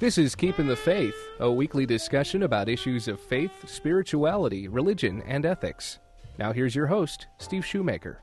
This is Keeping the Faith, a weekly discussion about issues of faith, spirituality, religion, and ethics. Now here's your host, Steve Shoemaker.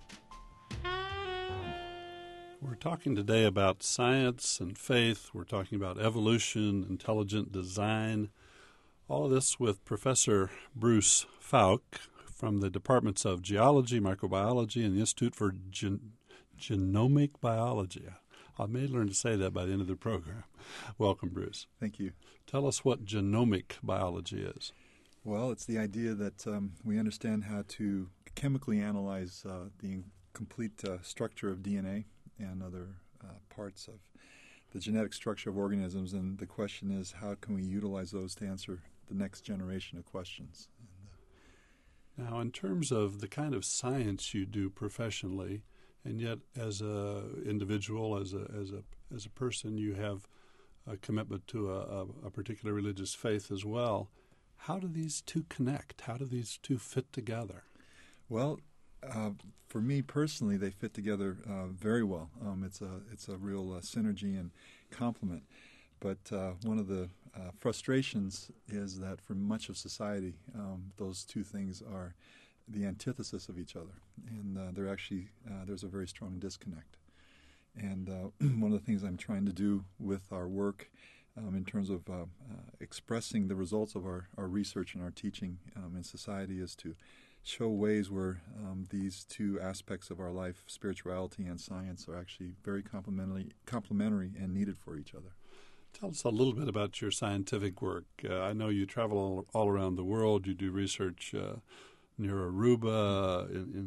We're talking today about science and faith. We're talking about evolution, intelligent design. All of this with Professor Bruce Fouke from the Departments of Geology, Microbiology, and the Institute for Genomic Biology. I may learn to say that by the end of the program. Welcome, Bruce. Thank you. Tell us what genomic biology is. Well, it's the idea that we understand how to chemically analyze the complete structure of DNA and other parts of the genetic structure of organisms, and the question is, how can we utilize those to answer the next generation of questions? Now, in terms of the kind of science you do professionally, and yet as an individual, as a person, you have a commitment to a particular religious faith as well. How do these two connect? How do these two fit together? Well, for me personally, they fit together very well. It's a real synergy and complement. But one of the frustrations is that for much of society, those two things are the antithesis of each other, and there's a very strong disconnect. And one of the things I'm trying to do with our work in terms of expressing the results of our research and our teaching in society is to show ways where these two aspects of our life, spirituality and science, are actually very complementary and needed for eeach other. Tell us a little bit about your scientific work. I know you travel all around the world. You do research near Aruba,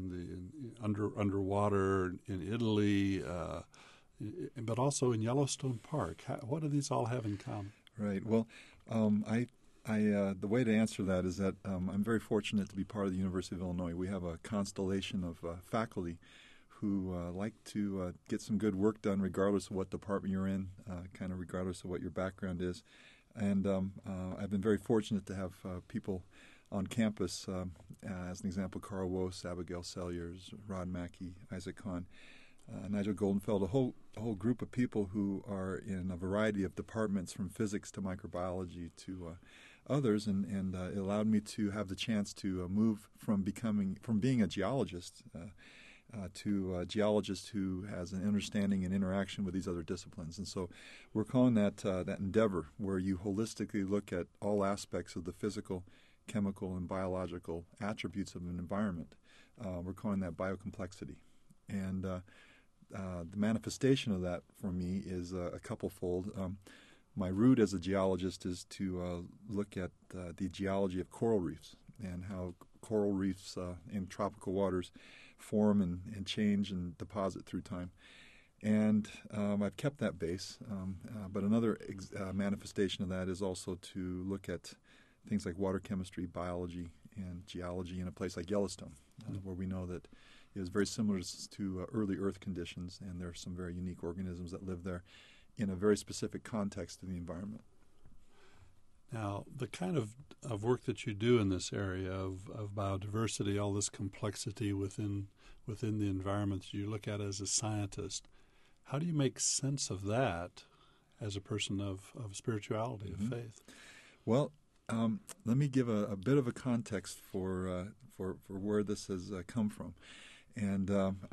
underwater in Italy, but also in Yellowstone Park. What do these all have in common? Right. Well, the way to answer that is that I'm very fortunate to be part of the University of Illinois. We have a constellation of faculty who like to get some good work done regardless of what department you're in, kind of regardless of what your background is. And I've been very fortunate to have people on campus, as an example, Carl Woese, Abigail Salyers, Rod Mackey, Isaac Kahn, Nigel Goldenfeld, a whole group of people who are in a variety of departments from physics to microbiology to others, and it allowed me to have the chance to move from being a geologist to a geologist who has an understanding and interaction with these other disciplines. And so we're calling that endeavor, where you holistically look at all aspects of the physical, chemical, and biological attributes of an environment. We're calling that biocomplexity. And the manifestation of that for me is a couple-fold. My route as a geologist is to look at the geology of coral reefs and how coral reefs in tropical waters form and change and deposit through time. And I've kept that base. But another manifestation of that is also to look at things like water chemistry, biology, and geology in a place like Yellowstone, where we know that it is very similar to early Earth conditions, and there are some very unique organisms that live there in a very specific context of the environment. Now, the kind of work that you do in this area of biodiversity, all this complexity within the environment that you look at as a scientist, how do you make sense of that as a person of spirituality, of faith? Well, let me give a bit of a context for where this has come from, and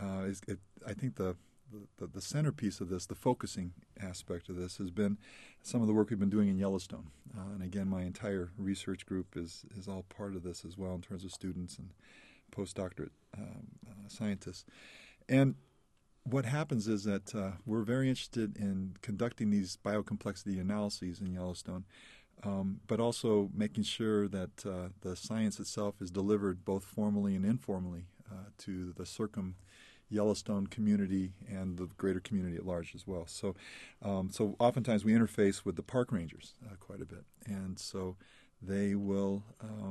I think the centerpiece of this, the focusing aspect of this, has been some of the work we've been doing in Yellowstone. And again, my entire research group is all part of this as well in terms of students and postdoctorate scientists. And what happens is that we're very interested in conducting these biocomplexity analyses in Yellowstone, but also making sure that the science itself is delivered both formally and informally to the Yellowstone community and the greater community at large as well. So oftentimes we interface with the park rangers quite a bit, and so they will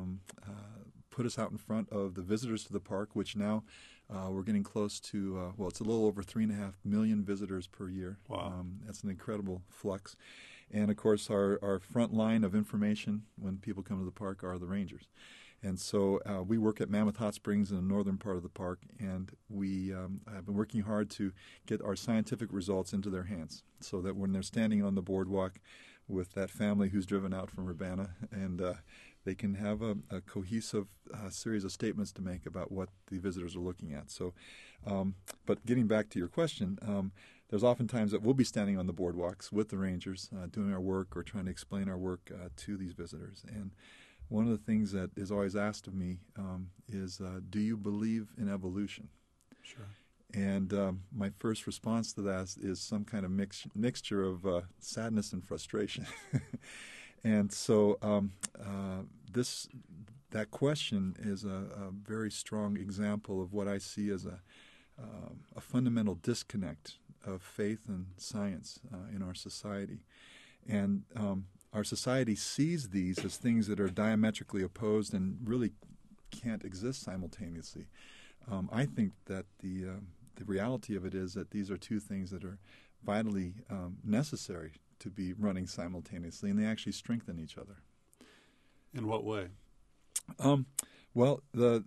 put us out in front of the visitors to the park, which now we're getting close to, it's a little over 3.5 million visitors per year. Wow. That's an incredible flux. And, of course, our front line of information when people come to the park are the rangers. And so we work at Mammoth Hot Springs in the northern part of the park, and we have been working hard to get our scientific results into their hands so that when they're standing on the boardwalk with that family who's driven out from Urbana, and they can have a cohesive series of statements to make about what the visitors are looking at. So, but getting back to your question, there's often times that we'll be standing on the boardwalks with the rangers, doing our work or trying to explain our work to these visitors. And one of the things that is always asked of me is, do you believe in evolution? Sure. And my first response to that is some kind of mixture of sadness and frustration. And so that question is a very strong example of what I see as a fundamental disconnect of faith and science in our society. And our society sees these as things that are diametrically opposed and really can't exist simultaneously. I think that the reality of it is that these are two things that are vitally necessary to be running simultaneously, and they actually strengthen each other. In what way? Well, the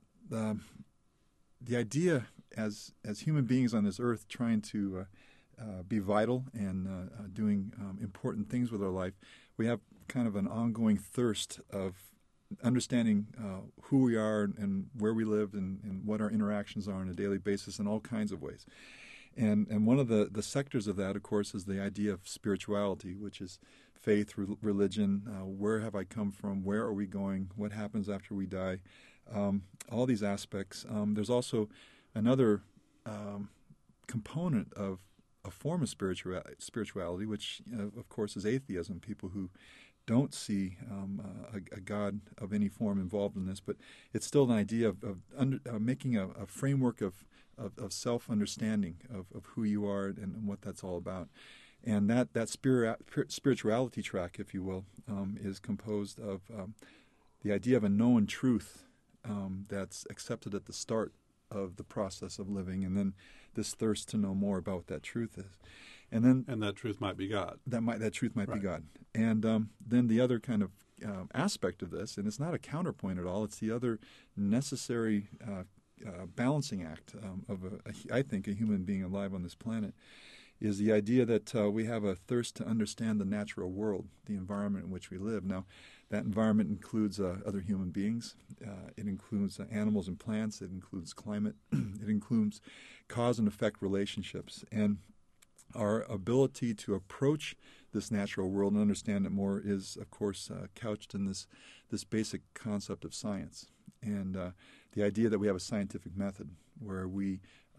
idea as human beings on this earth trying to be vital and doing important things with our life, we have kind of an ongoing thirst of understanding who we are and where we live and what our interactions are on a daily basis in all kinds of ways. And one of the sectors of that, of course, is the idea of spirituality, which is faith, religion, where have I come from, where are we going, what happens after we die, all these aspects. There's also another component of a form of spirituality, which, of course, is atheism, people who don't see a God of any form involved in this, but it's still an idea of making a framework of self-understanding of who you are and what that's all about. And that spirituality track, if you will, is composed of the idea of a known truth that's accepted at the start of the process of living, and then this thirst to know more about what that truth is. And that truth might be God. That truth might right. be God. And then the other kind of aspect of this, and it's not a counterpoint at all, it's the other necessary balancing act of, I think, a human being alive on this planet, is the idea that we have a thirst to understand the natural world, the environment in which we live. Now, that environment includes other human beings. It includes animals and plants. It includes climate. It includes cause and effect relationships. And our ability to approach this natural world and understand it more is, of course, couched in this basic concept of science. And the idea that we have a scientific method where we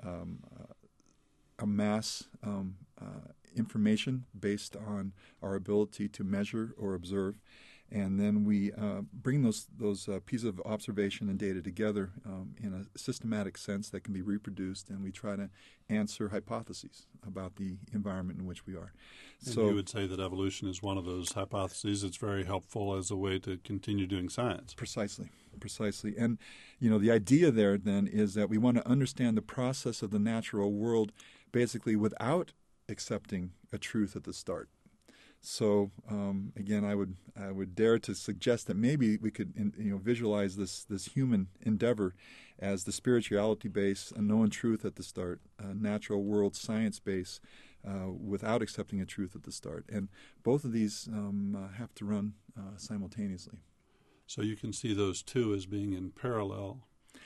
amass information based on our ability to measure or observe, and then we bring those pieces of observation and data together in a systematic sense that can be reproduced, and we try to answer hypotheses about the environment in which we are. And so you would say that evolution is one of those hypotheses. It's very helpful as a way to continue doing science. Precisely. And, the idea there then is that we want to understand the process of the natural world basically without accepting a truth at the start. So again, I would dare to suggest that maybe we could visualize this human endeavor as the spirituality base, a known truth at the start, a natural world science base, without accepting a truth at the start. And both of these have to run simultaneously. So you can see those two as being in parallel.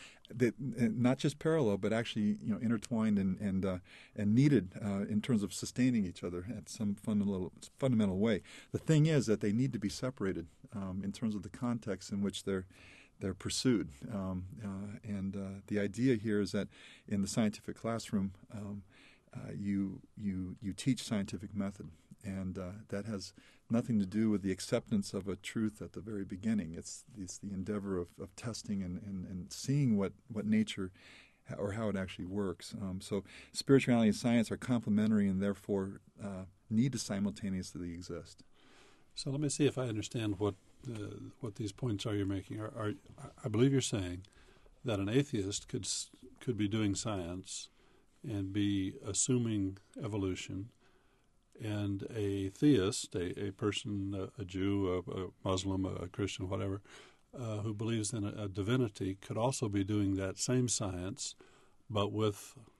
Not just parallel, but actually intertwined and needed in terms of sustaining each other at some fundamental way. The thing is that they need to be separated in terms of the context in which they're pursued. And the idea here is that in the scientific classroom, you teach scientific method, and that has nothing to do with the acceptance of a truth at the very beginning. It's the endeavor of testing and seeing what nature or how it actually works. So spirituality and science are complementary and therefore need to simultaneously exist. So let me see if I understand what these points are you're making. I believe you're saying that an atheist could be doing science and be assuming evolution, and a theist, a person, a Jew, a Muslim, a Christian, whatever, who believes in a divinity could also be doing that same science, but with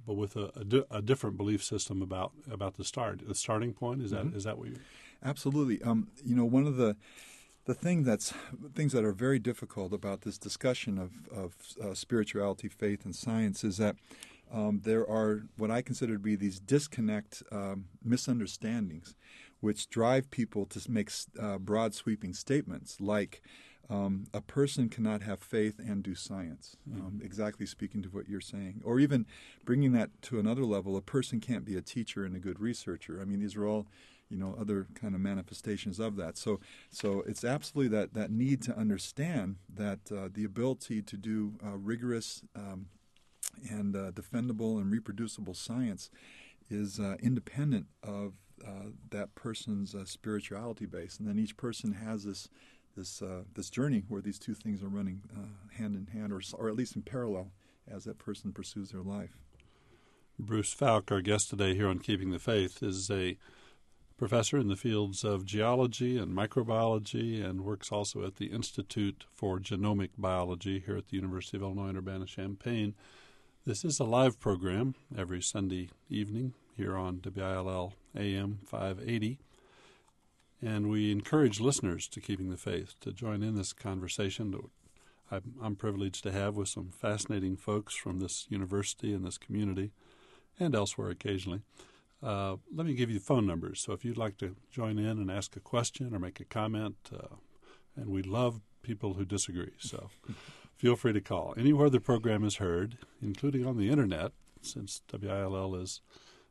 but with a different belief system about the starting point. Is that what you? Absolutely. One of the things that are very difficult about this discussion of spirituality, faith, and science is that there are what I consider to be these disconnect misunderstandings, which drive people to make broad sweeping statements like a person cannot have faith and do science, exactly speaking to what you're saying. Or even bringing that to another level, a person can't be a teacher and a good researcher. I mean, these are all, other kind of manifestations of that. So it's absolutely that need to understand that the ability to do rigorous and defendable and reproducible science is independent of that person's spirituality base. And then each person has this journey where these two things are running hand in hand, or at least in parallel, as that person pursues their life. Bruce Fouke, our guest today here on Keeping the Faith, is a professor in the fields of geology and microbiology, and works also at the Institute for Genomic Biology here at the University of Illinois Urbana-Champaign. This is a live program every Sunday evening here on WILL AM 580. And we encourage listeners to Keeping the Faith to join in this conversation that I'm privileged to have with some fascinating folks from this university and this community and elsewhere occasionally. Let me give you the phone numbers. So if you'd like to join in and ask a question or make a comment, and we love people who disagree, so feel free to call. Anywhere the program is heard, including on the Internet, since WILL is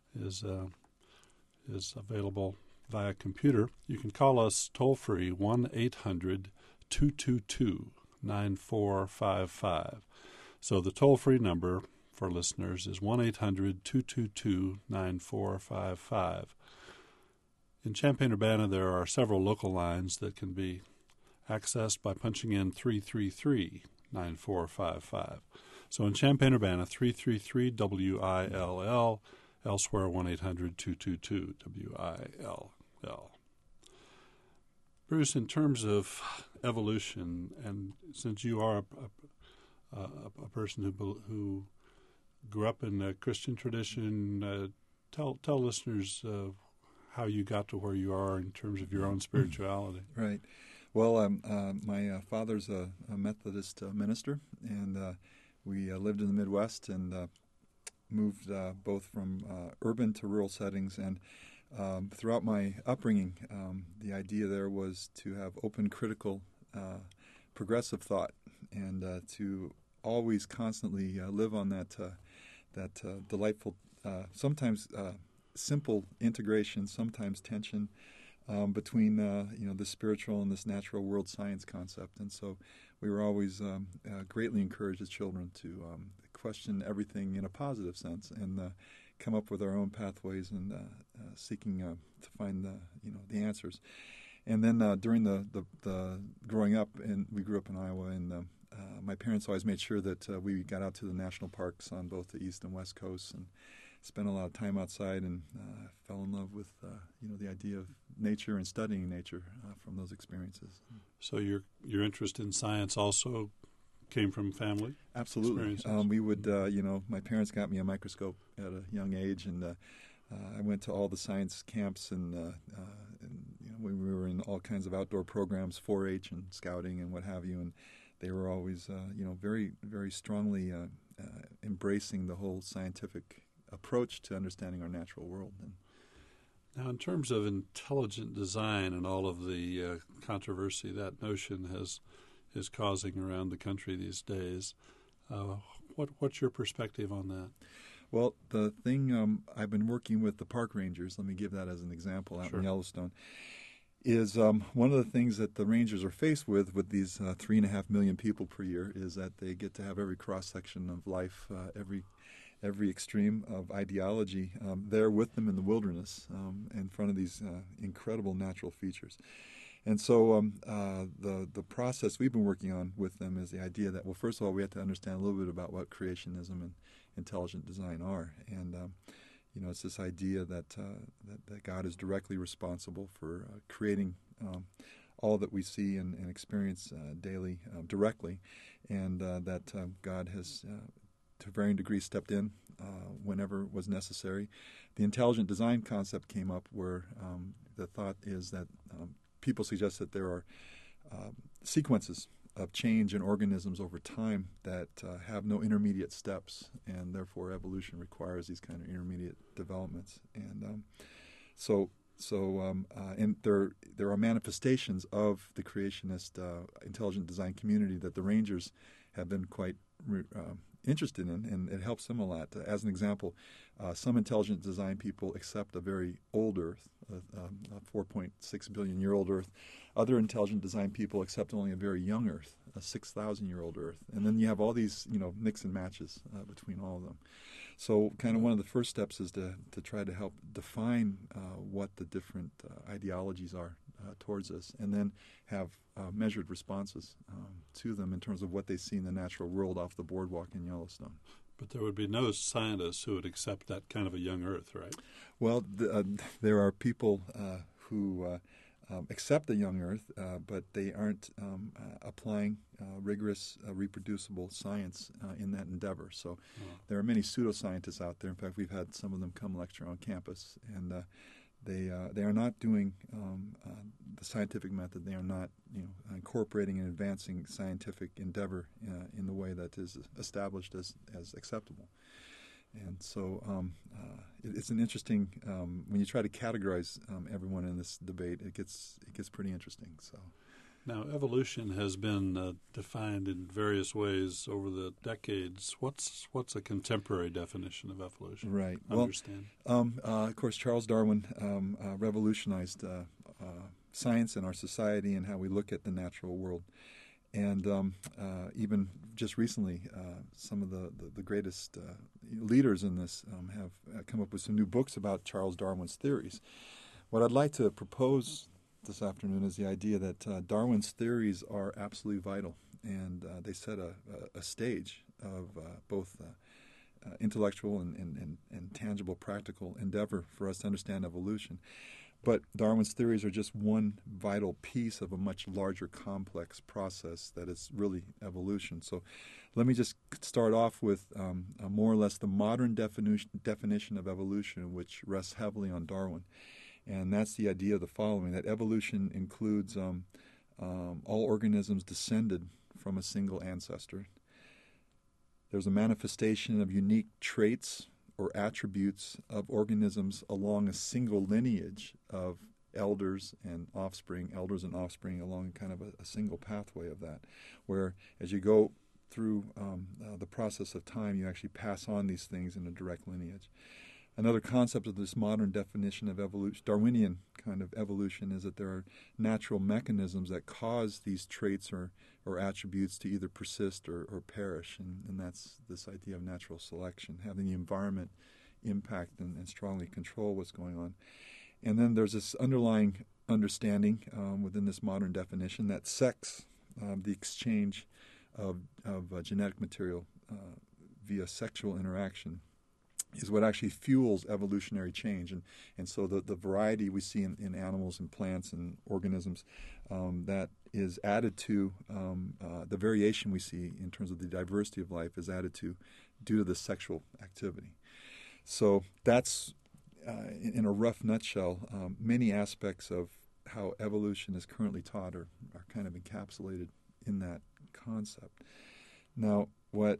available via computer, you can call us toll-free 1-800-222-9455. So the toll-free number for listeners is 1-800-222-9455. In Champaign-Urbana, there are several local lines that can be accessed by punching in 333-9455. So in Champaign-Urbana, 333-WILL, elsewhere 1-800-222-WILL. Bruce, in terms of evolution, and since you are a person who grew up in a Christian tradition, tell listeners how you got to where you are in terms of your own spirituality. Right. Well, my father's a Methodist minister, and we lived in the Midwest and moved both from urban to rural settings. And throughout my upbringing, the idea there was to have open, critical, progressive thought, and to always constantly live on that delightful, sometimes simple integration, sometimes tension between the spiritual and this natural world science concept. And so we were always greatly encouraged as children to question everything in a positive sense and come up with our own pathways and seeking to find the answers. And then during the growing up, and we grew up in Iowa, and my parents always made sure that we got out to the national parks on both the east and west coasts and spent a lot of time outside, and fell in love with the idea of nature and studying nature from those experiences. So your interest in science also came from family? Absolutely. We would, my parents got me a microscope at a young age, and I went to all the science camps, and we were in all kinds of outdoor programs, 4-H and scouting and what have you, and they were always, very, very strongly embracing the whole scientific approach to understanding our natural world. And now, in terms of intelligent design and all of the controversy that notion is causing around the country these days, what's your perspective on that? Well, the thing I've been working with the park rangers, let me give that as an example out in Yellowstone, is one of the things that the rangers are faced with these 3.5 million people per year is that they get to have every cross-section of life, every extreme of ideology there with them in the wilderness in front of these incredible natural features. And so the process we've been working on with them is the idea that, well, first of all, we have to understand a little bit about what creationism and intelligent design are. And, it's this idea that God is directly responsible for creating all that we see and experience daily directly, and that God has, to to varying degrees, stepped in whenever was necessary. The intelligent design concept came up, where the thought is that people suggest that there are sequences of change in organisms over time that have no intermediate steps, and therefore evolution requires these kind of intermediate developments. And and there are manifestations of the creationist intelligent design community that the Rangers have been quite interested in, and it helps them a lot. As an example, some intelligent design people accept a very old Earth, a 4.6 billion year old Earth. Other intelligent design people accept only a very young Earth, a 6,000-year-old Earth. And then you have all these, mix and matches between all of them. So kind of one of the first steps is to try to help define what the different ideologies are towards us, and then have measured responses to them in terms of what they see in the natural world off the boardwalk in Yellowstone. But there would be no scientists who would accept that kind of a young Earth, right? Well, there are people who accept the young Earth, but they aren't applying rigorous, reproducible science in that endeavor. So there are many pseudoscientists out there. In fact, we've had some of them come lecture on campus, and they are not doing the scientific method. They are not incorporating and advancing scientific endeavor in the way that is established as acceptable. And so it's an interesting, when you try to categorize everyone in this debate, it gets pretty interesting. So now, evolution has been defined in various ways over the decades. What's a contemporary definition of evolution? Right. Understand. Well, of course, Charles Darwin revolutionized science and our society and how we look at the natural world. And even just recently, some of the greatest leaders in this have come up with some new books about Charles Darwin's theories. What I'd like to propose this afternoon is the idea that Darwin's theories are absolutely vital, and they set a stage of both intellectual and tangible practical endeavor for us to understand evolution. But Darwin's theories are just one vital piece of a much larger complex process that is really evolution. So let me just start off with more or less the modern definition of evolution, which rests heavily on Darwin. And that's the idea of the following, that evolution includes all organisms descended from a single ancestor. There's a manifestation of unique traits or attributes of organisms along a single lineage of elders and offspring along kind of a single pathway of that, where as you go through the process of time, you actually pass on these things in a direct lineage. Another concept of this modern definition of evolution, Darwinian kind of evolution, is that there are natural mechanisms that cause these traits or attributes to either persist or perish, and that's this idea of natural selection, having the environment impact and strongly control what's going on. And then there's this underlying understanding within this modern definition that sex, the exchange of genetic material via sexual interaction, is what actually fuels evolutionary change. And so the variety we see in animals and plants and organisms that is added to the variation we see in terms of the diversity of life is added to due to the sexual activity. So that's, in a rough nutshell, many aspects of how evolution is currently taught are kind of encapsulated in that concept. Now, what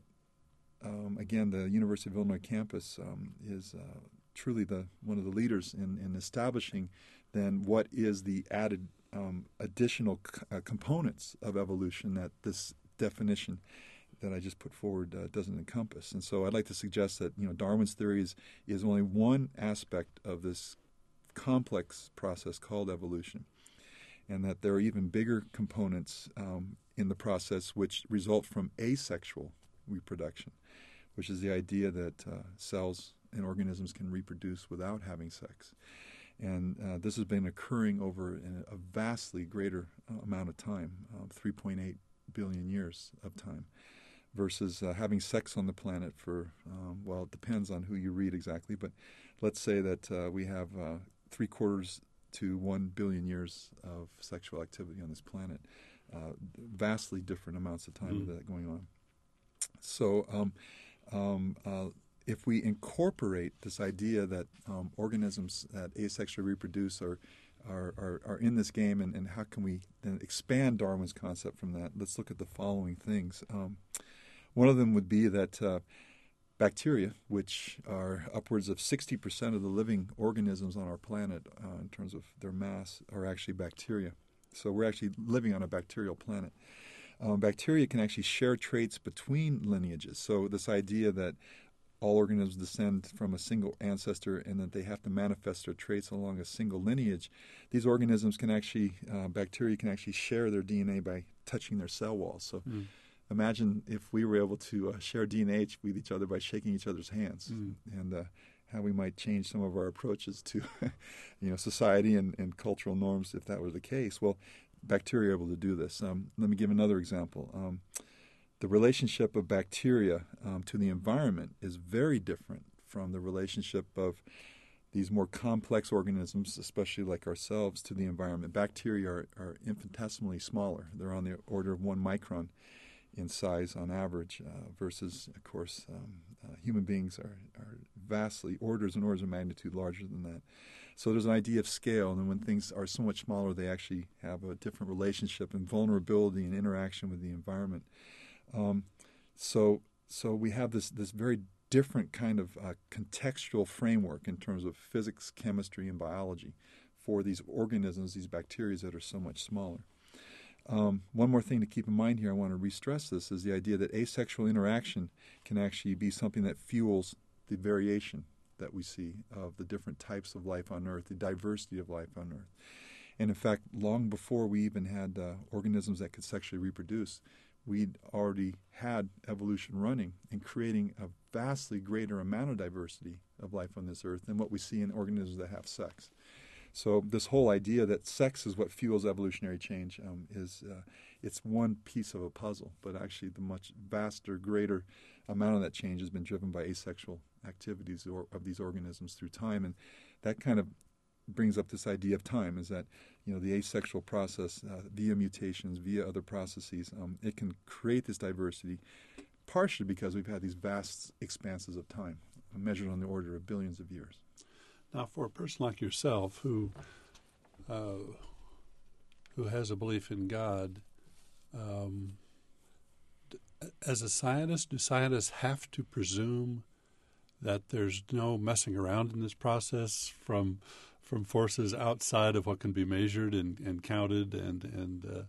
again, the University of Illinois campus is truly one of the leaders in establishing then what is the added additional components of evolution that this definition that I just put forward doesn't encompass. And so I'd like to suggest that Darwin's theory is only one aspect of this complex process called evolution, and that there are even bigger components in the process which result from asexual reproduction, which is the idea that cells and organisms can reproduce without having sex. And this has been occurring over a vastly greater amount of time, 3.8 billion years of time, versus having sex on the planet for, well, it depends on who you read exactly, but let's say that we have 3/4 to 1 billion years of sexual activity on this planet. Vastly different amounts of time of that going on. So if we incorporate this idea that organisms that asexually reproduce are in this game, and how can we then expand Darwin's concept from that? Let's look at the following things. One of them would be that bacteria, which are upwards of 60% of the living organisms on our planet in terms of their mass, are actually bacteria. So we're actually living on a bacterial planet. Bacteria can actually share traits between lineages. So this idea that all organisms descend from a single ancestor and that they have to manifest their traits along a single lineage, these organisms can actually, bacteria can actually share their DNA by touching their cell walls. So imagine if we were able to share DNA with each other by shaking each other's hands, and how we might change some of our approaches to society and cultural norms if that were the case. Well, bacteria are able to do this. Let me give another example. The relationship of bacteria to the environment is very different from the relationship of these more complex organisms, especially like ourselves, to the environment. Bacteria are infinitesimally smaller. They're on the order of 1 micron in size on average, versus, of course, human beings are vastly orders and orders of magnitude larger than that. So there's an idea of scale, and when things are so much smaller, they actually have a different relationship and vulnerability and interaction with the environment. So we have this very different kind of contextual framework in terms of physics, chemistry, and biology for these organisms, these bacteria that are so much smaller. One more thing to keep in mind here, I want to re-stress this, is the idea that asexual interaction can actually be something that fuels the variation that we see of the different types of life on Earth, the diversity of life on Earth. And in fact, long before we even had organisms that could sexually reproduce, we'd already had evolution running and creating a vastly greater amount of diversity of life on this Earth than what we see in organisms that have sex. So this whole idea that sex is what fuels evolutionary change it's one piece of a puzzle, but actually the much vaster, greater amount of that change has been driven by asexual activities of these organisms through time. And that kind of brings up this idea of time, is that the asexual process via mutations, via other processes, it can create this diversity partially because we've had these vast expanses of time measured on the order of billions of years. Now, for a person like yourself who has a belief in God, as a scientist, do scientists have to presume that there's no messing around in this process from forces outside of what can be measured and counted and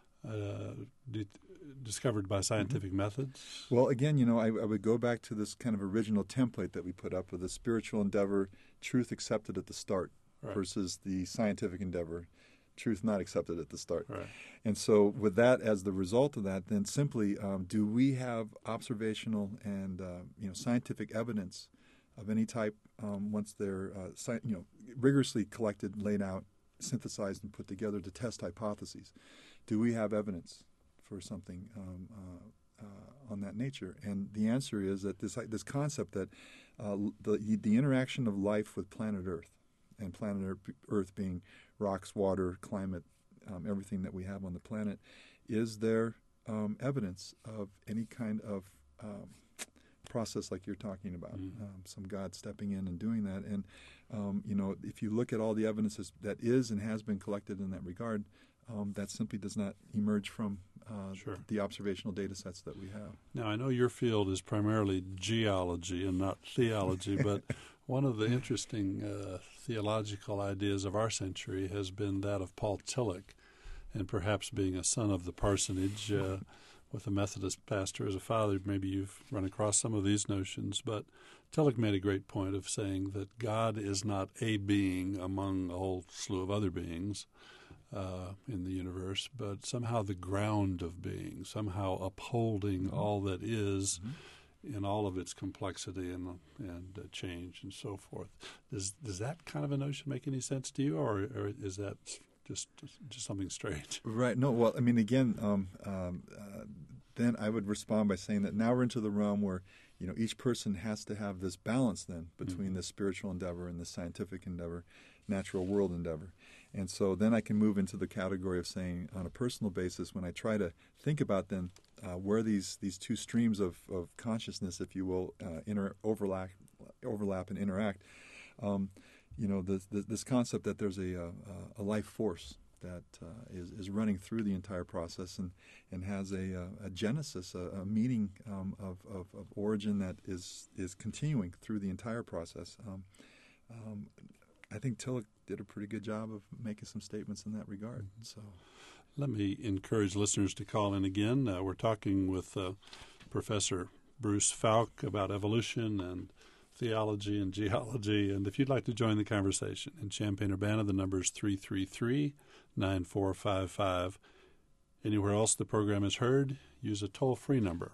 discovered by scientific methods? Well, again, I would go back to this kind of original template that we put up with the spiritual endeavor, truth accepted at the start, right, versus the scientific endeavor, truth not accepted at the start. Right. And so with that as the result of that, then simply do we have observational and scientific evidence of any type once they're rigorously collected, laid out, synthesized, and put together to test hypotheses? Do we have evidence for something on that nature? And the answer is that this concept that the interaction of life with planet Earth, and planet Earth being rocks, water, climate, everything that we have on the planet, is there evidence of any kind of process like you're talking about, some God stepping in and doing that. And, if you look at all the evidence that is and has been collected in that regard, that simply does not emerge from the observational data sets that we have. Now, I know your field is primarily geology and not theology, but one of the interesting theological ideas of our century has been that of Paul Tillich, and perhaps being a son of the parsonage with a Methodist pastor as a father, maybe you've run across some of these notions, but Tillich made a great point of saying that God is not a being among a whole slew of other beings in the universe, but somehow the ground of being, somehow upholding all that is in all of its complexity and change and so forth. Does that kind of a notion make any sense to you, or is that just something strange? Right. No. Well, I mean, again, then I would respond by saying that now we're into the realm where each person has to have this balance then between the spiritual endeavor and the scientific endeavor, natural world endeavor. And so then I can move into the category of saying, on a personal basis, when I try to think about then where these two streams of consciousness, if you will, overlap and interact, this concept that there's a life force that is running through the entire process and has a genesis, a meaning of origin that is continuing through the entire process. I think Tillich did a pretty good job of making some statements in that regard. So, let me encourage listeners to call in again. We're talking with Professor Bruce Fouke about evolution and theology and geology. And if you'd like to join the conversation in Champaign-Urbana, the number is 333-9455. Anywhere else the program is heard, use a toll-free number,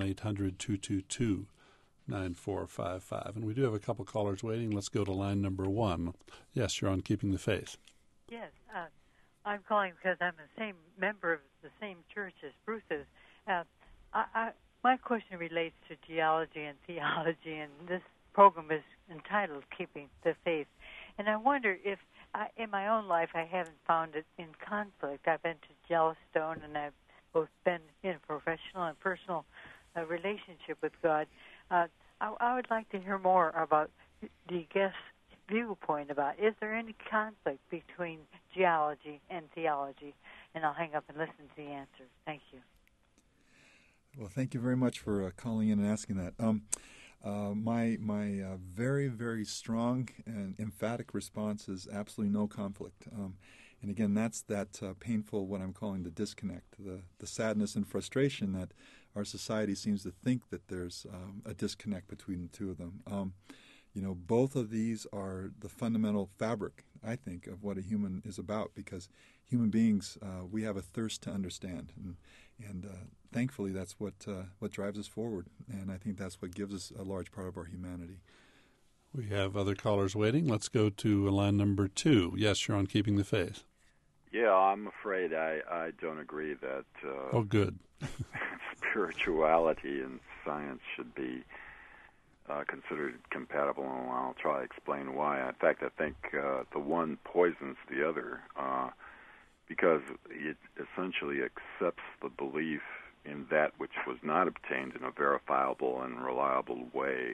1-800-222-9455. And we do have a couple callers waiting. Let's go to line number 1. Yes, you're on Keeping the Faith. Yes, I'm calling because I'm the same member of the same church as Bruce is. My question relates to geology and theology, and this program is entitled Keeping the Faith. And I wonder if, in my own life, I haven't found it in conflict. I've been to Yellowstone, and I've both been in a professional and personal relationship with God. I would like to hear more about the guest's viewpoint about, is there any conflict between geology and theology? And I'll hang up and listen to the answer. Thank you. Well, thank you very much for calling in and asking that. My very, very strong and emphatic response is absolutely no conflict. And again, that's that painful, what I'm calling the disconnect, the sadness and frustration that our society seems to think that there's a disconnect between the two of them. Both of these are the fundamental fabric, I think, of what a human is about, because human beings, we have a thirst to understand. And thankfully, that's what drives us forward. And I think that's what gives us a large part of our humanity. We have other callers waiting. Let's go to line number 2. Yes, you're on Keeping the Faith. Yeah, I'm afraid I don't agree that oh, good. spirituality and science should be considered compatible, and I'll try to explain why. In fact, I think the one poisons the other because it essentially accepts the belief in that which was not obtained in a verifiable and reliable way.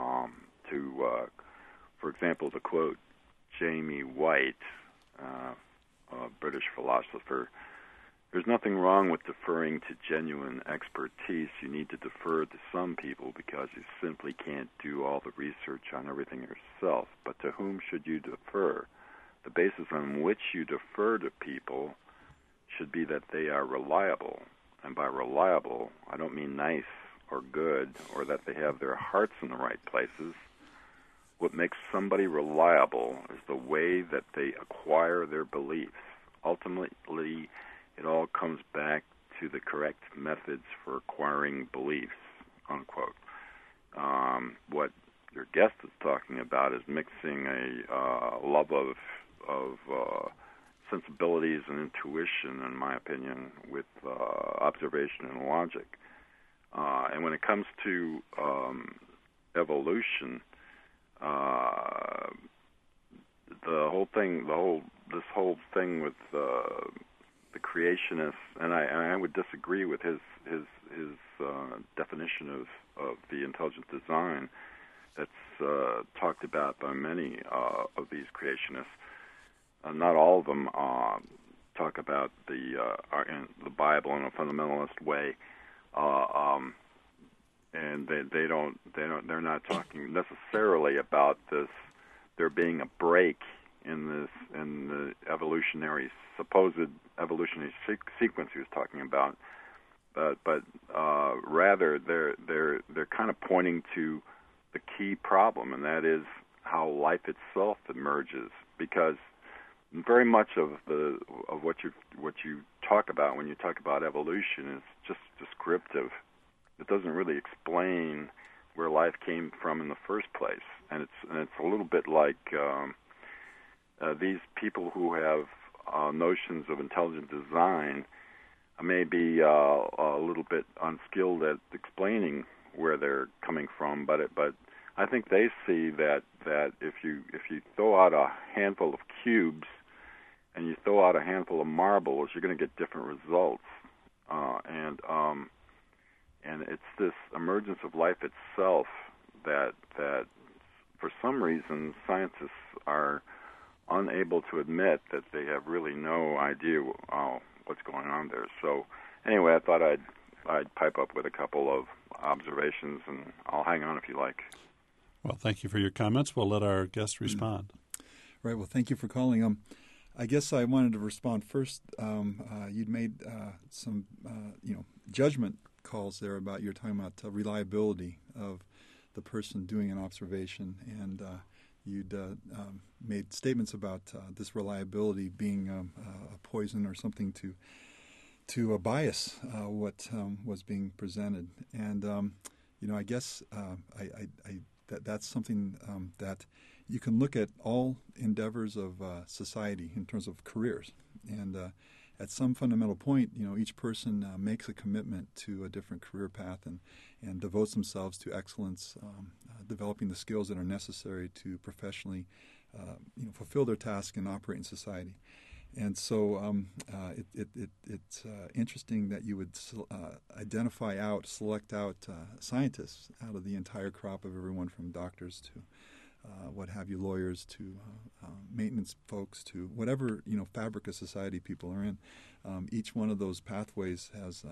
For example, to quote Jamie White, a British philosopher, there's nothing wrong with deferring to genuine expertise. You need to defer to some people because you simply can't do all the research on everything yourself. But to whom should you defer? The basis on which you defer to people should be that they are reliable. And by reliable, I don't mean nice or good or that they have their hearts in the right places. What makes somebody reliable is the way that they acquire their beliefs. Ultimately, it all comes back to the correct methods for acquiring beliefs, unquote. What your guest is talking about is mixing a love of sensibilities and intuition, in my opinion, with observation and logic. And when it comes to evolution, this whole thing with the creationists, and I would disagree with his definition of the intelligent design that's talked about by many of these creationists. Not all of them talk about the Bible in a fundamentalist way, and they're not talking necessarily about this. There being a break in the supposed evolutionary sequence he was talking about, but rather they're kind of pointing to the key problem, and that is how life itself emerges, because very much of what you talk about when you talk about evolution is just descriptive. It doesn't really explain where life came from in the first place, and it's a little bit like these people who have notions of intelligent design may be a little bit unskilled at explaining where they're coming from, but I think they see that if you throw out a handful of cubes and you throw out a handful of marbles, you're going to get different results. And it's this emergence of life itself that for some reason scientists are unable to admit that they have really no idea what's going on there. So anyway, I thought I'd pipe up with a couple of observations, and I'll hang on if you like. Well, thank you for your comments. We'll let our guest respond. Right. Well, thank you for calling. I guess I wanted to respond first. You'd made some, judgment calls there about you're talking about reliability of the person doing an observation, and you'd made statements about this reliability being a poison or something to bias what was being presented. And I guess that's something that you can look at all endeavors of society in terms of careers. And at some fundamental point, each person makes a commitment to a different career path and devotes themselves to excellence, developing the skills that are necessary to professionally fulfill their task and operate in society. And so it's interesting that you would select out scientists out of the entire crop of everyone from doctors to lawyers to maintenance folks to whatever fabric of society people are in. Each one of those pathways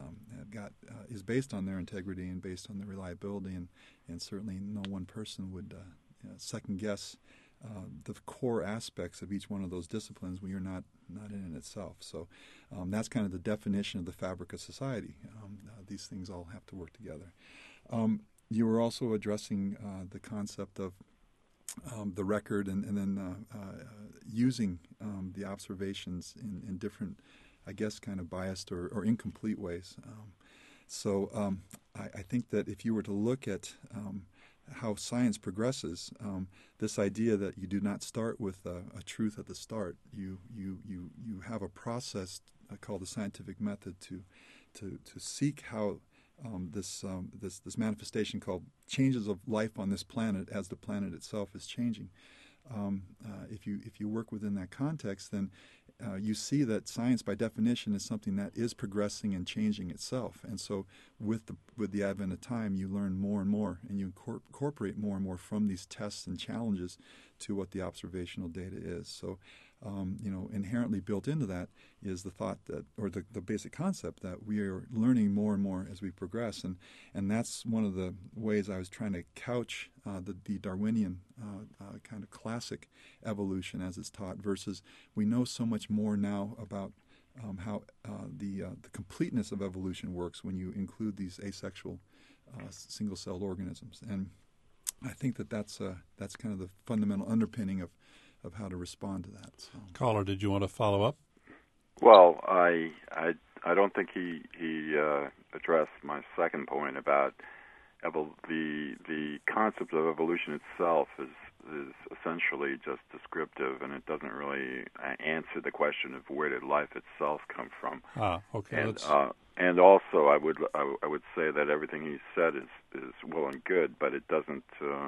is based on their integrity and based on their reliability, and certainly no one person would second guess the core aspects of each one of those disciplines when you're not in it itself. So that's kind of the definition of the fabric of society. These things all have to work together. You were also addressing the concept of the record and then using the observations in different, I guess, kind of biased or incomplete ways. So I think that if you were to look at how science progresses, this idea that you do not start with a truth at the start, you have a process called the scientific method to seek how this manifestation called changes of life on this planet as the planet itself is changing. If you work within that context, then you see that science, by definition, is something that is progressing and changing itself. And so, with the advent of time, you learn more and more, and you incorporate more and more from these tests and challenges to what the observational data is. So, inherently built into that is the thought that, or the basic concept that we are learning more and more as we progress, and that's one of the ways I was trying to couch the Darwinian kind of classic evolution as it's taught, versus we know so much more now about how the completeness of evolution works when you include these asexual single-celled organisms, and I think that's kind of the fundamental underpinning of how to respond to that. So. Caller, did you want to follow up? Well, I don't think he addressed my second point about the concept of evolution itself is essentially just descriptive, and it doesn't really answer the question of where did life itself come from. Okay. And also, I would say that everything he said is well and good, but it doesn't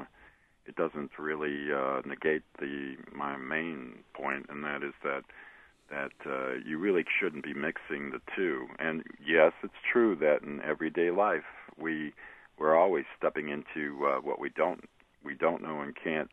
really negate my main point, and that is that you really shouldn't be mixing the two. And yes, it's true that in everyday life we're always stepping into what we don't know and can't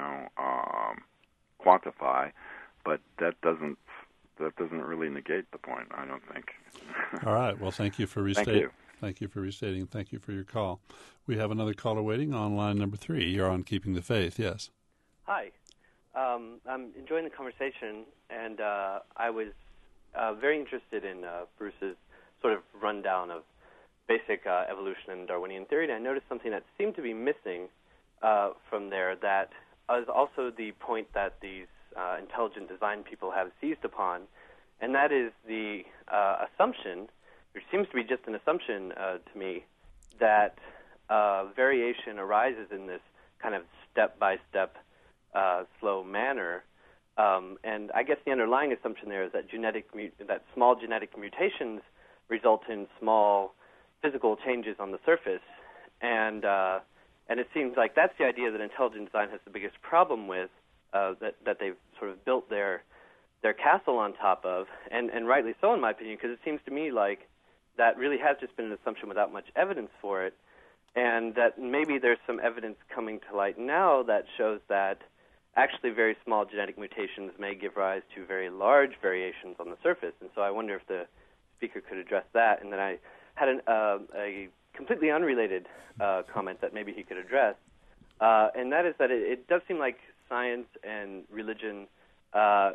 quantify, but that doesn't really negate the point, I don't think. All right. Well, thank you for restating. Thank you. Thank you for restating. Thank you for your call. We have another caller waiting on line number 3. You're on Keeping the Faith. Yes. Hi. I'm enjoying the conversation, and I was very interested in Bruce's sort of rundown of basic evolution and Darwinian theory, and I noticed something that seemed to be missing from there, that is also the point that these intelligent design people have seized upon, and that is the assumption, which seems to be just an assumption to me, that variation arises in this kind of step-by-step slow manner. And I guess the underlying assumption there is that that small genetic mutations result in small physical changes on the surface. And it seems like that's the idea that intelligent design has the biggest problem with, that they've sort of built their their castle on top of, and rightly so in my opinion, because it seems to me like that really has just been an assumption without much evidence for it, and that maybe there's some evidence coming to light now that shows that actually very small genetic mutations may give rise to very large variations on the surface. And so I wonder if the speaker could address that. And then I had a completely unrelated comment that maybe he could address, and that is that it does seem like science and religion are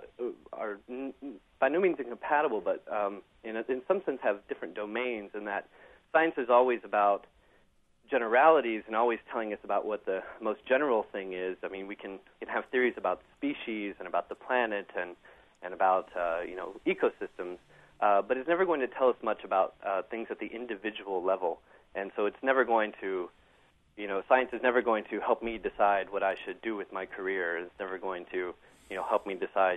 by no means incompatible, but in some sense have different domains, and that science is always about generalities and always telling us about what the most general thing is. I mean, we can have theories about species and about the planet and about ecosystems, but it's never going to tell us much about things at the individual level. And so it's never going to, science is never going to help me decide what I should do with my career. It's never going to, help me decide,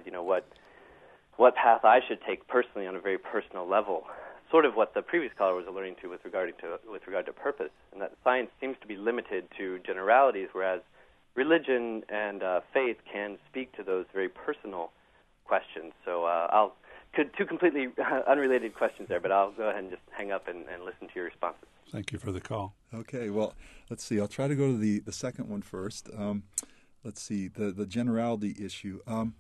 what path I should take personally on a very personal level. Sort of what the previous caller was alluding to with regard to purpose, and that science seems to be limited to generalities, whereas religion and faith can speak to those very personal questions. So two completely unrelated questions there, but I'll go ahead and just hang up and listen to your responses. Thank you for the call. Okay, well, let's see. I'll try to go to the second one first. Let's see, the generality issue.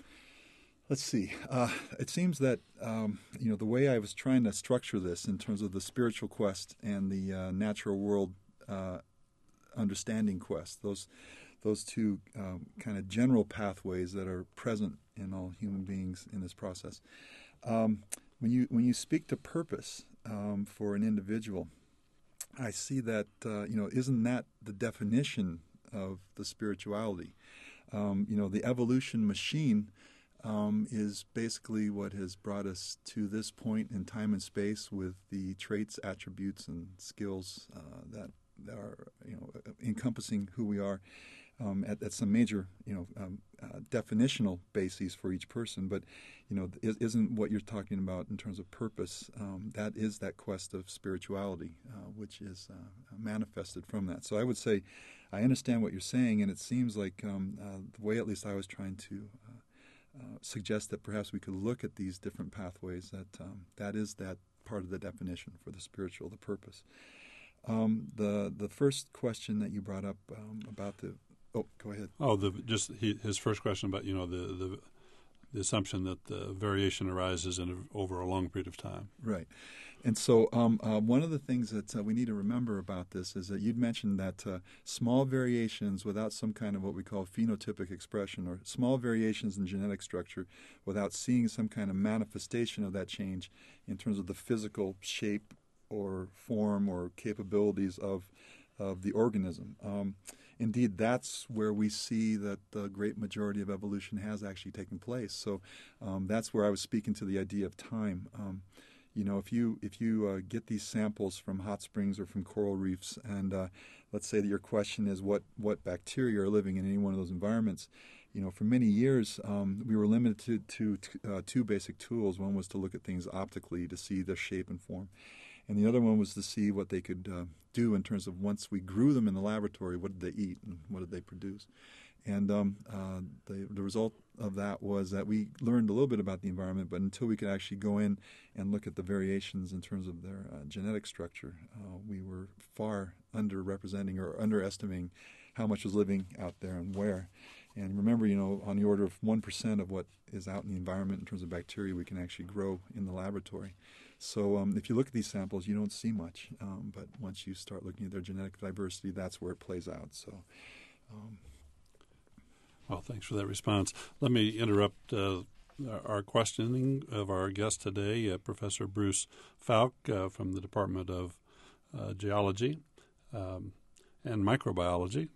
Let's see. It seems that the way I was trying to structure this in terms of the spiritual quest and the natural world understanding quest, those two kind of general pathways that are present in all human beings in this process. When you speak to purpose for an individual, I see that isn't that the definition of the spirituality? The evolution machine is basically what has brought us to this point in time and space with the traits, attributes, and skills that are encompassing who we are at some major definitional bases for each person. But isn't what you're talking about in terms of purpose? That is that quest of spirituality, which is manifested from that. So I would say I understand what you're saying, and it seems like the way at least I was trying to suggest that perhaps we could look at these different pathways, that is that part of the definition for the spiritual, the purpose. The first question that you brought up about go ahead. His first question about the assumption that the variation arises over a long period of time. Right. And so one of the things that we need to remember about this is that you'd mentioned that small variations without some kind of what we call phenotypic expression, or small variations in genetic structure without seeing some kind of manifestation of that change in terms of the physical shape or form or capabilities of the organism. Indeed, that's where we see that the great majority of evolution has actually taken place. So that's where I was speaking to the idea of time. If you get these samples from hot springs or from coral reefs, and let's say that your question is what bacteria are living in any one of those environments, for many years we were limited to two basic tools. One was to look at things optically to see their shape and form, and the other one was to see what they could do in terms of once we grew them in the laboratory, what did they eat and what did they produce. And the result of that was that we learned a little bit about the environment, but until we could actually go in and look at the variations in terms of their genetic structure, we were far underrepresenting or underestimating how much was living out there and where. And remember, on the order of 1% of what is out in the environment in terms of bacteria we can actually grow in the laboratory. So if you look at these samples, you don't see much. But once you start looking at their genetic diversity, that's where it plays out. So. Well, thanks for that response. Let me interrupt our questioning of our guest today, Professor Bruce Fauch from the Department of Geology and Microbiology.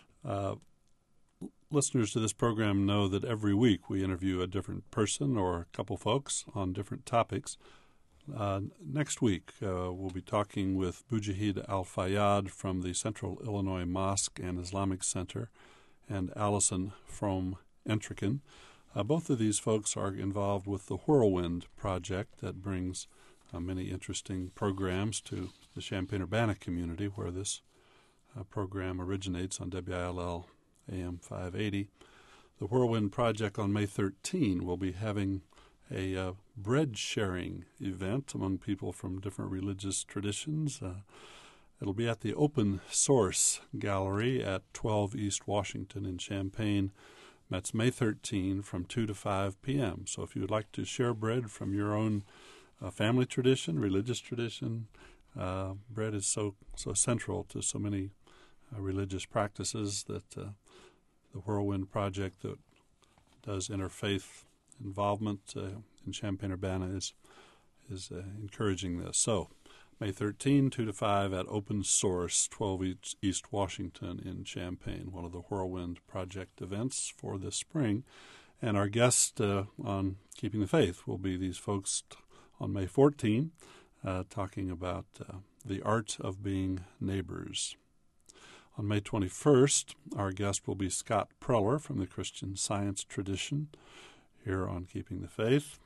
Listeners to this program know that every week we interview a different person or a couple folks on different topics. Next week, we'll be talking with Mujahid Al-Fayyad from the Central Illinois Mosque and Islamic Center, and Allison from Entrican. Both of these folks are involved with the Whirlwind Project that brings many interesting programs to the Champaign-Urbana community, where this program originates on WILL AM 580. The Whirlwind Project on May 13 will be having a bread-sharing event among people from different religious traditions. It'll be at the Open Source Gallery at 12 East Washington in Champaign. That's May 13 from 2 to 5 p.m. So if you would like to share bread from your own family tradition, religious tradition, bread is so central to so many religious practices that the Whirlwind Project that does interfaith involvement in Champaign-Urbana is encouraging this. So May 13, 2 to 5 at Open Source, 12 East Washington in Champaign, one of the Whirlwind Project events for this spring. And our guest on Keeping the Faith will be these folks on May 14, talking about the art of being neighbors. On May 21st, our guest will be Scott Preller from the Christian Science tradition here on Keeping the Faith.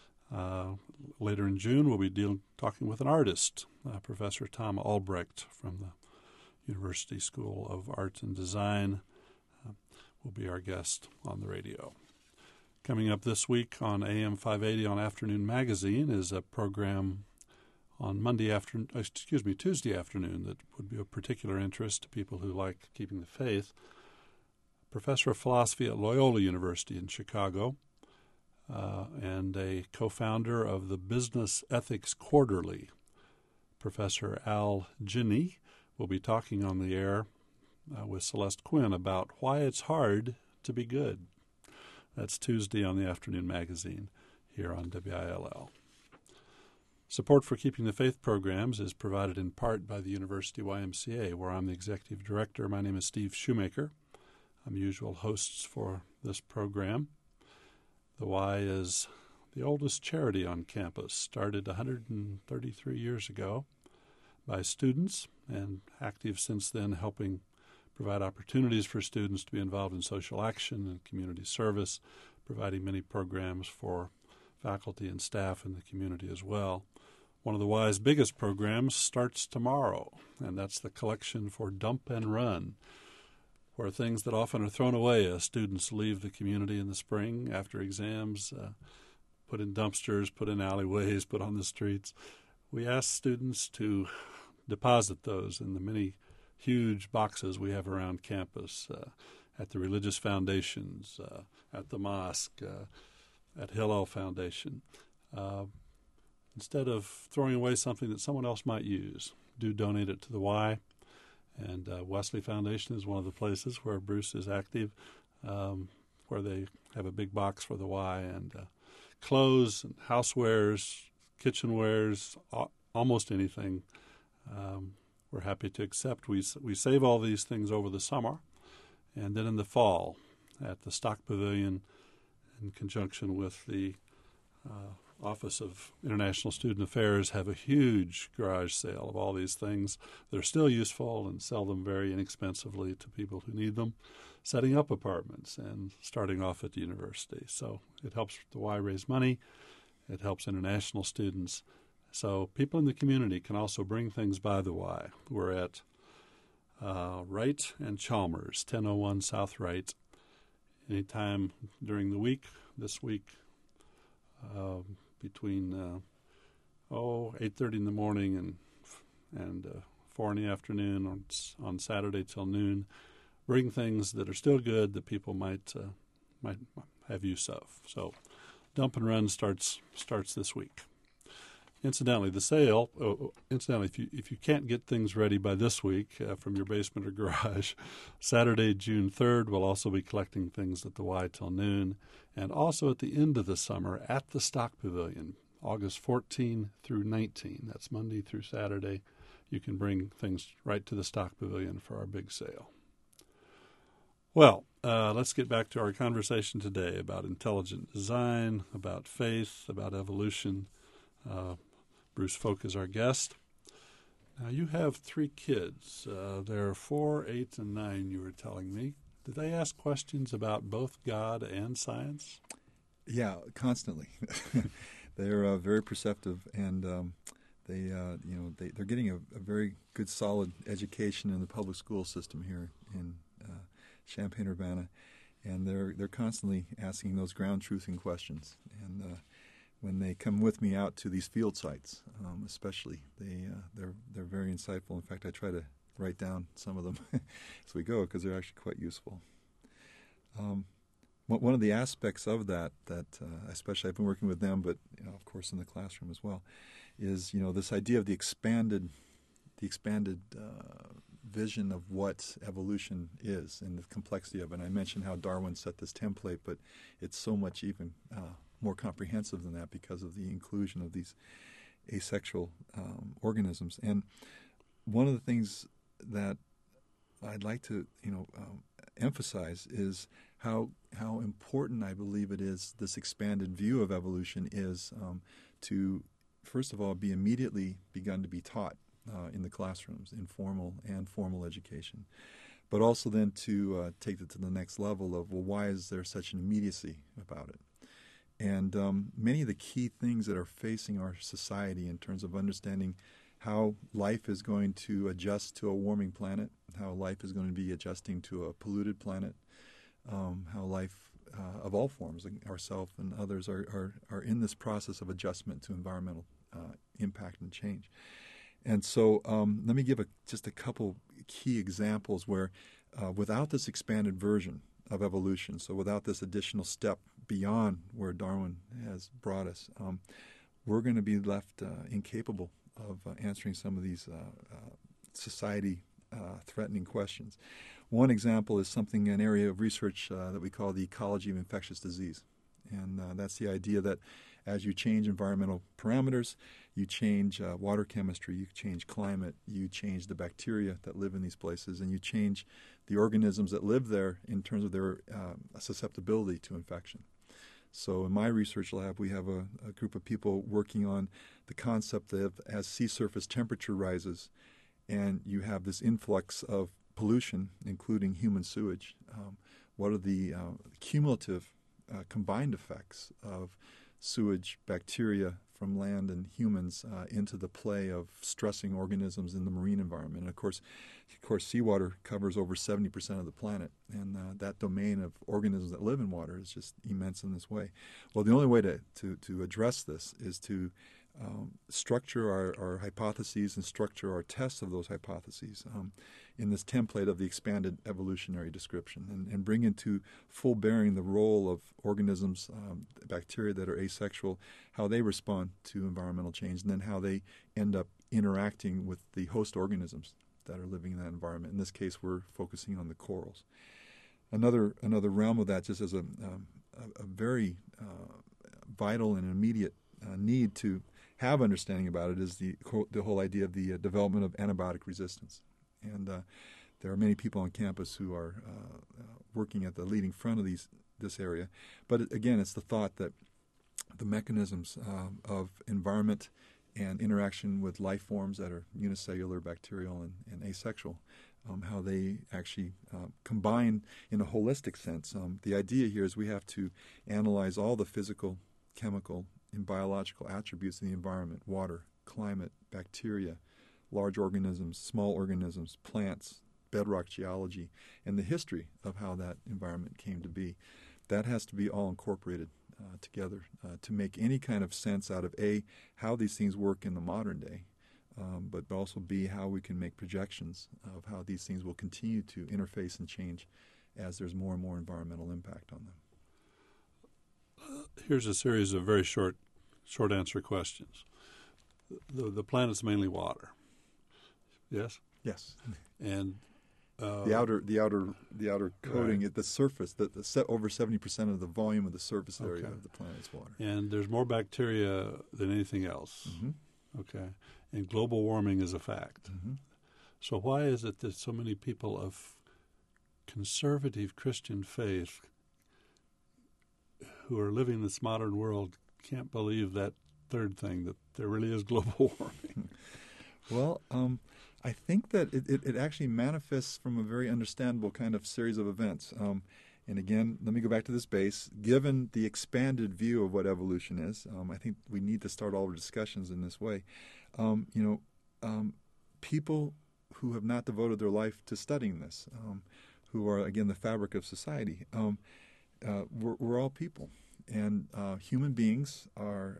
Later in June, we'll be talking with an artist, Professor Tom Albrecht from the University School of Art and Design will be our guest on the radio. Coming up this week on AM 580 on Afternoon Magazine is a program on Tuesday afternoon that would be of particular interest to people who like keeping the faith. Professor of philosophy at Loyola University in Chicago and a co-founder of the Business Ethics Quarterly, Professor Al Ginney, will be talking on the air with Celeste Quinn about why it's hard to be good. That's Tuesday on the Afternoon Magazine here on WILL. Support for Keeping the Faith programs is provided in part by the University YMCA, where I'm the executive director. My name is Steve Shoemaker. I'm usual hosts for this program. The Y is the oldest charity on campus, started 133 years ago by students and active since then, helping provide opportunities for students to be involved in social action and community service, providing many programs for faculty and staff in the community as well. One of the Y's biggest programs starts tomorrow, and that's the collection for Dump and Run, where things that often are thrown away as students leave the community in the spring after exams, put in dumpsters, put in alleyways, put on the streets. We ask students to deposit those in the many huge boxes we have around campus, at the religious foundations, at the mosque, at Hillel Foundation. Instead of throwing away something that someone else might use, do donate it to the Y. And Wesley Foundation is one of the places where Bruce is active, where they have a big box for the Y, and clothes and housewares, kitchenwares, almost anything we're happy to accept. We save all these things over the summer, and then in the fall at the Stock Pavilion, in conjunction with the Office of International Student Affairs, have a huge garage sale of all these things that are still useful and sell them very inexpensively to people who need them, setting up apartments and starting off at the university. So it helps the Y raise money. It helps international students. So people in the community can also bring things by the Y. We're at Wright and Chalmers, 1001 South Wright, anytime during the week. This week, between 8:30 in the morning and 4 in the afternoon on Saturday till noon. Bring things that are still good that people might have use of. So, Dump and Run starts this week. Incidentally, the sale. If you can't get things ready by this week from your basement or garage, Saturday, June 3rd, we'll also be collecting things at the Y till noon, and also at the end of the summer at the Stock Pavilion, August 14 through 19. That's Monday through Saturday. You can bring things right to the Stock Pavilion for our big sale. Well, let's get back to our conversation today about intelligent design, about faith, about evolution. Bruce Folk is our guest. Now, you have 3 kids. They're 4, 8, and 9, you were telling me. Did they ask questions about both God and science? Yeah, constantly. They're very perceptive, and they're getting a very good, solid education in the public school system here in Champaign-Urbana, and they're constantly asking those ground truthing questions. And when they come with me out to these field sites, especially. They're very insightful. In fact, I try to write down some of them as we go because they're actually quite useful. One of the aspects of that especially I've been working with them, but of course in the classroom as well, is this idea of the expanded vision of what evolution is and the complexity of it. And I mentioned how Darwin set this template, but it's so much even more comprehensive than that because of the inclusion of these asexual organisms. And one of the things that I'd like to emphasize is how important I believe it is, this expanded view of evolution is to, first of all, be immediately begun to be taught in the classrooms, in formal and formal education, but also then to take it to the next level of, well, why is there such an immediacy about it? And many of the key things that are facing our society in terms of understanding how life is going to adjust to a warming planet, how life is going to be adjusting to a polluted planet, how life of all forms, ourselves and others, are in this process of adjustment to environmental impact and change. And so let me give just a couple key examples where without this expanded version of evolution, so without this additional step beyond where Darwin has brought us, we're going to be left incapable of answering some of these society-threatening questions. One example is an area of research that we call the ecology of infectious disease. And that's the idea that as you change environmental parameters, you change water chemistry, you change climate, you change the bacteria that live in these places, and you change the organisms that live there in terms of their susceptibility to infection. So in my research lab, we have a group of people working on the concept of as sea surface temperature rises and you have this influx of pollution, including human sewage, what are the cumulative combined effects of sewage, bacteria from land and humans into the play of stressing organisms in the marine environment. And of course, seawater covers over 70% of the planet, and that domain of organisms that live in water is just immense in this way. Well, the only way to address this is to structure our hypotheses and structure our tests of those hypotheses in this template of the expanded evolutionary description, and bring into full bearing the role of organisms, bacteria that are asexual, how they respond to environmental change, and then how they end up interacting with the host organisms that are living in that environment. In this case, we're focusing on the corals. Another realm of that, just as a very vital and immediate need to have understanding about it, is the whole idea of the development of antibiotic resistance. And there are many people on campus who are working at the leading front of this area. But again, it's the thought that the mechanisms of environment and interaction with life forms that are unicellular, bacterial, and asexual, how they actually combine in a holistic sense. The idea here is we have to analyze all the physical, chemical, and biological attributes in the environment: water, climate, bacteria, large organisms, small organisms, plants, bedrock geology, and the history of how that environment came to be. That has to be all incorporated together to make any kind of sense out of A, how these things work in the modern day, but also B, how we can make projections of how these things will continue to interface and change as there's more and more environmental impact on them. Here's a series of very short answer questions. The planet's mainly water. Yes? Yes. And the outer coating, right. The surface, over 70% of the volume of the surface area of the planet is water. And there's more bacteria than anything else. Mm-hmm. Okay. And global warming is a fact. Mm-hmm. So why is it that so many people of conservative Christian faith who are living in this modern world can't believe that third thing, that there really is global warming? Well, I think that it actually manifests from a very understandable kind of series of events. And again, let me go back to this base. Given the expanded view of what evolution is, I think we need to start all our discussions in this way. People who have not devoted their life to studying this, who are, again, the fabric of society, we're all people. And human beings are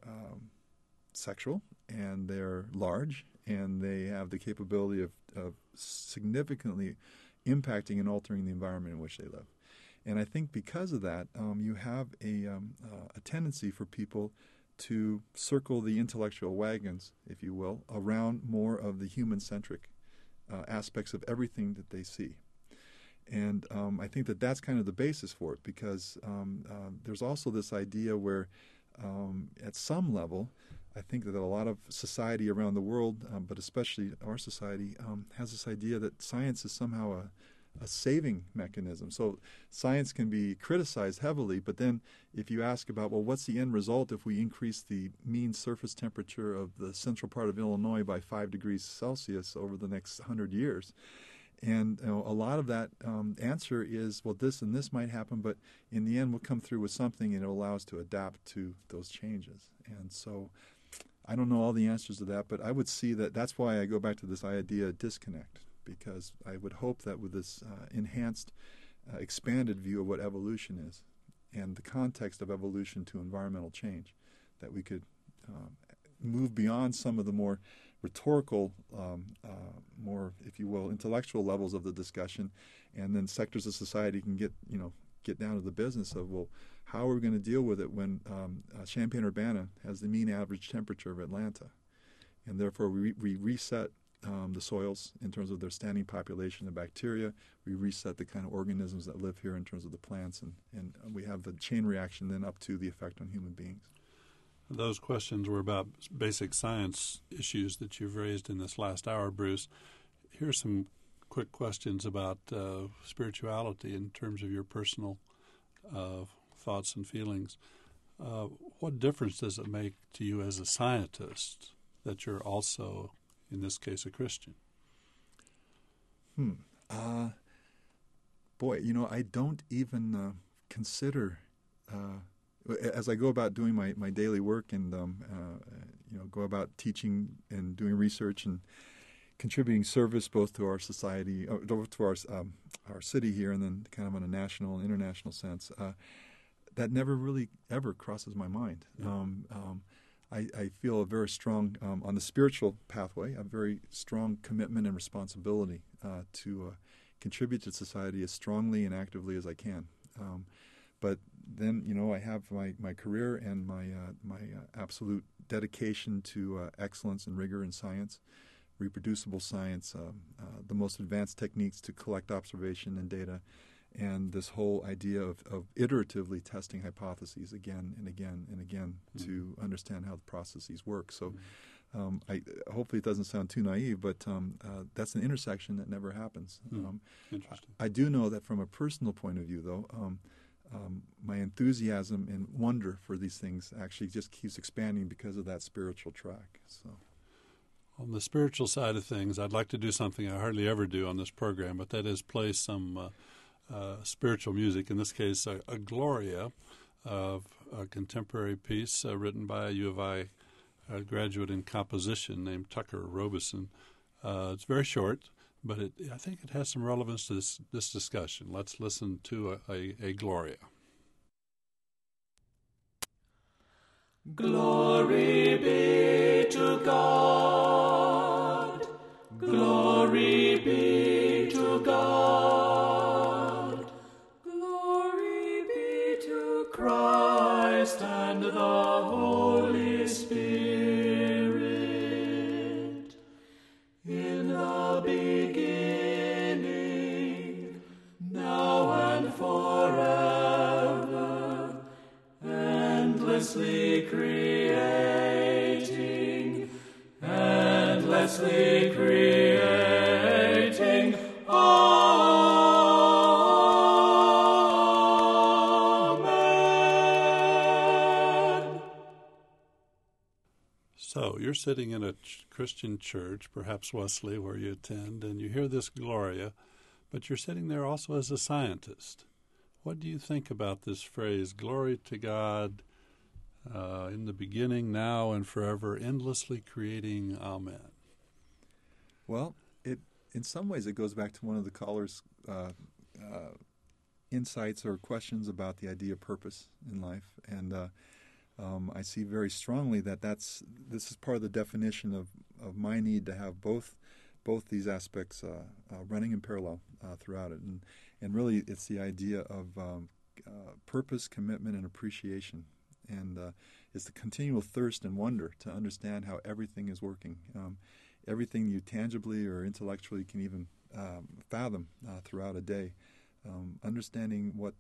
sexual, and they're large, and they have the capability of significantly impacting and altering the environment in which they live. And I think because of that, you have a tendency for people to circle the intellectual wagons, if you will, around more of the human-centric aspects of everything that they see. And I think that that's kind of the basis for it, because there's also this idea where, at some level, I think that a lot of society around the world, but especially our society, has this idea that science is somehow a saving mechanism. So science can be criticized heavily, but then if you ask about, well, what's the end result if we increase the mean surface temperature of the central part of Illinois by 5 degrees Celsius over the next 100 years? And a lot of that answer is, well, this and this might happen, but in the end we'll come through with something and it'll allow us to adapt to those changes. And so I don't know all the answers to that, but I would see that that's why I go back to this idea of disconnect, because I would hope that with this enhanced, expanded view of what evolution is and the context of evolution to environmental change, that we could move beyond some of the more rhetorical, more, if you will, intellectual levels of the discussion, and then sectors of society can get down to the business of, well, how are we going to deal with it when Champaign-Urbana has the mean average temperature of Atlanta, and therefore we reset the soils in terms of their standing population of bacteria. We reset the kind of organisms that live here in terms of the plants, and we have the chain reaction then up to the effect on human beings. Those questions were about basic science issues that you've raised in this last hour, Bruce. Here's some quick questions about spirituality in terms of your personal thoughts and feelings. What difference does it make to you as a scientist that you're also, in this case, a Christian? I don't even consider, as I go about doing my daily work and go about teaching and doing research and contributing service both to our society, to our city here, and then kind of on a national and international sense, that never really ever crosses my mind. I feel a very strong, on the spiritual pathway, a very strong commitment and responsibility to contribute to society as strongly and actively as I can. But then, I have my career and my absolute dedication to excellence and rigor in science, reproducible science, the most advanced techniques to collect observation and data, and this whole idea of iteratively testing hypotheses again and again and again to understand how the processes work. So hopefully it doesn't sound too naive, but that's an intersection that never happens. Interesting. I do know that from a personal point of view, though, my enthusiasm and wonder for these things actually just keeps expanding because of that spiritual track. So, on the spiritual side of things, I'd like to do something I hardly ever do on this program, but that is play some spiritual music. In this case, a Gloria of a contemporary piece written by a U of I graduate in composition named Tucker Robeson. It's very short, but I think it has some relevance to this discussion. Let's listen to a Gloria. Glory be to God. Glory be to God. Glory be to Christ and the Holy Spirit. In the beginning, now and forever, endlessly creating, endlessly creating. Amen. So you're sitting in a Christian church, perhaps Wesley, where you attend, and you hear this Gloria, but you're sitting there also as a scientist. What do you think about this phrase, glory to God, in the beginning, now, and forever, endlessly creating? Amen. Well, in some ways it goes back to one of the caller's insights or questions about the idea of purpose in life, and I see very strongly that this is part of the definition of my need to have both these aspects running in parallel throughout it, and really it's the idea of purpose, commitment, and appreciation, and it's the continual thirst and wonder to understand how everything is working, everything you tangibly or intellectually can even fathom throughout a day, understanding what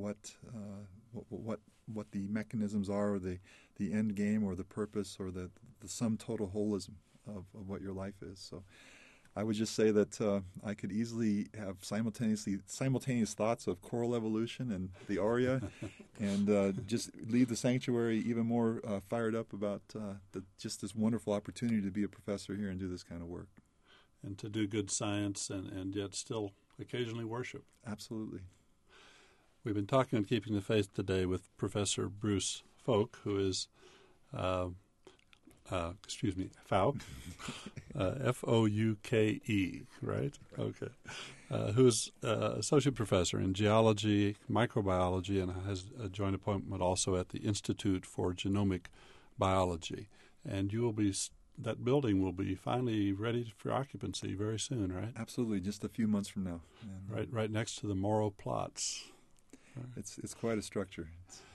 the mechanisms are, or the end game, or the purpose, or the sum total holism of what your life is. So I would just say that I could easily have simultaneous thoughts of choral evolution and the aria, and just leave the sanctuary even more fired up about just this wonderful opportunity to be a professor here and do this kind of work. And to do good science and yet still occasionally worship. Absolutely. We've been talking on Keeping the Faith today with Professor Bruce Fouke, who is, Fouke, F-O-U-K-E, right? Okay. Who is associate professor in geology, microbiology, and has a joint appointment also at the Institute for Genomic Biology. And that building will be finally ready for occupancy very soon, right? Absolutely, just a few months from now. And right next to the Morrow plots. It's quite a structure.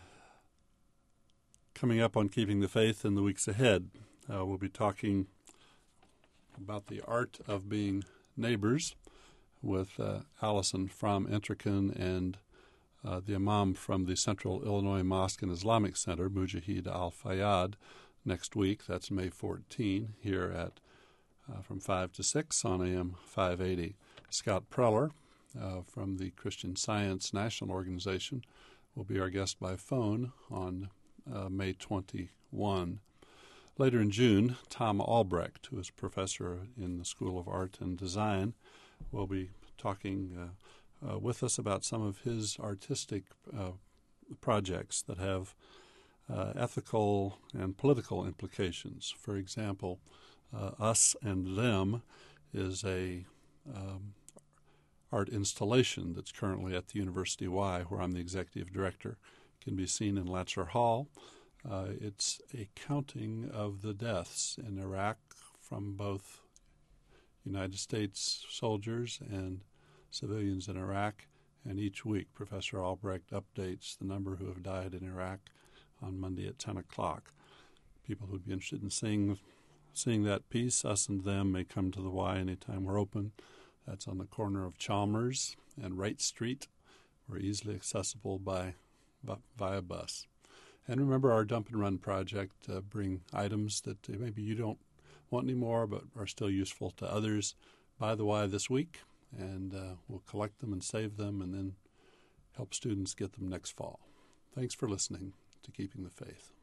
Coming up on Keeping the Faith in the weeks ahead, we'll be talking about the art of being neighbors with Allison from Entrecon and the Imam from the Central Illinois Mosque and Islamic Center, Mujahid Al-Fayyad, next week. That's May 14 here at from 5 to 6 on AM 580. Scott Preller from the Christian Science National Organization will be our guest by phone on May 21. Later in June, Tom Albrecht, who is professor in the School of Art and Design, will be talking with us about some of his artistic projects that have ethical and political implications. For example, Us and Them is a art installation that's currently at the University Y, where I'm the executive director. It can be seen in Latcher Hall. It's a counting of the deaths in Iraq from both United States soldiers and civilians in Iraq, and each week Professor Albrecht updates the number who have died in Iraq on Monday at 10 o'clock. People who would be interested in seeing that piece, Us and Them, may come to the Y anytime we're open. That's on the corner of Chalmers and Wright Street. We're easily accessible via bus. And remember our Dump and Run project, bring items that maybe you don't want anymore but are still useful to others by the Y this week, and we'll collect them and save them and then help students get them next fall. Thanks for listening to Keeping the Faith.